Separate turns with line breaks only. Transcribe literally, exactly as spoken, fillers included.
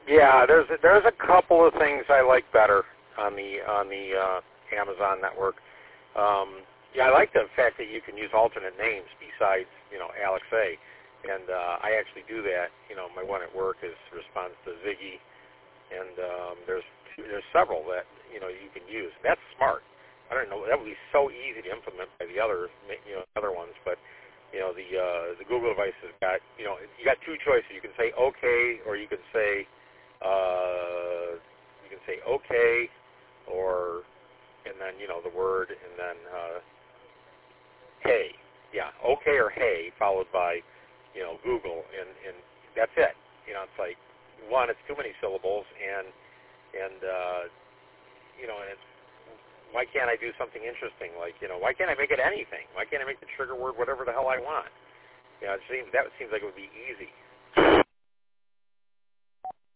Yeah, there's a, there's a couple of things I like better on the on the uh, Amazon network. Um, yeah, I like the fact that you can use alternate names besides, you know, Alex A. And uh, I actually do that. You know, my one at work is responds to Ziggy, and um, there's there's several that, you know, you can use. That's smart. I don't know. That would be so easy to implement by the other, you know, other ones. But you know, the uh, the Google device has got, you know, you got two choices. You can say okay, or you can say uh, you can say okay, or and then, you know, the word, and then uh, hey. Yeah, okay or hey, followed by, you know, Google, and, and that's it. You know, it's like, one, it's too many syllables, and, and uh, you know, and it's, why can't I do something interesting? Like, you know, why can't I make it anything? Why can't I make the trigger word whatever the hell I want? You know, it seems, that seems like it would be easy.